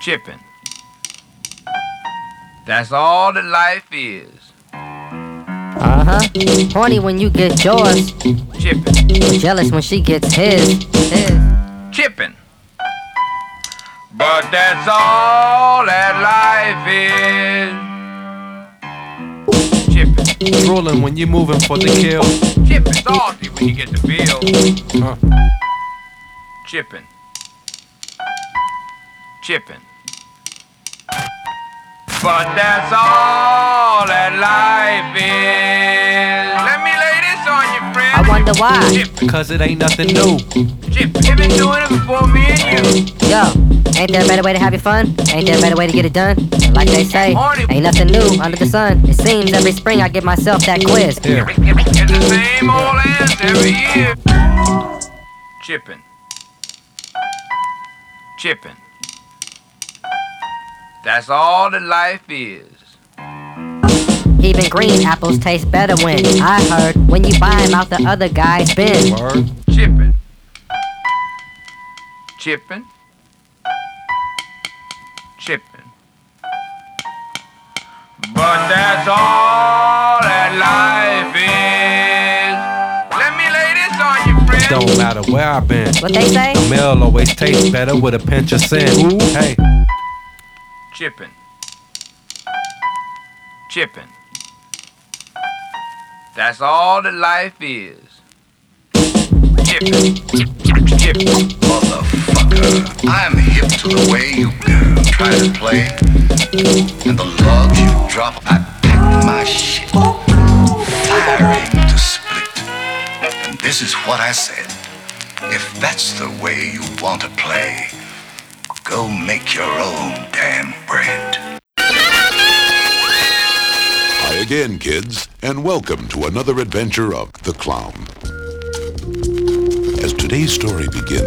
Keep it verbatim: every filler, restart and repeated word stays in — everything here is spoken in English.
Chipping. That's all that life is. Uh-huh. Horny when you get yours. Chipping. But jealous when she gets his. His. Chipping. But that's all that life is. Chipping. Drooling when you're moving for the kill. Chipping. Salty when you get the feel. Uh. Chipping. Chipping. But that's all that life is. Let me lay this on you, friend. I wonder why. Chipping. Cause it ain't nothing new. Chipping. You've been doing it before me and you. Yo, ain't there a better way to have your fun? Ain't there a better way to get it done? Like they say, ain't nothing new under the sun. It seems every spring I give myself that quiz. Yeah. It's the same old answer every year. Chipping. Chipping. That's all that life is. Even green apples taste better when I heard when you buy them out the other guy's bin. Word. Chipping. Chipping. Chipping. But that's all that life is. Let me lay this on you, friend. Don't matter where I've been. What they say? The meal always tastes better with a pinch of sin. Hey. Chipping. Chipping. That's all that life is. Chipping. Chipping. Motherfucker, I'm hip to the way you try to play. And the logs you drop, I pack my shit. Firing to split. And this is what I said. If that's the way you want to play, go make your own damn bread. Hi again, kids, and welcome to another adventure of The Clown. As today's story begins,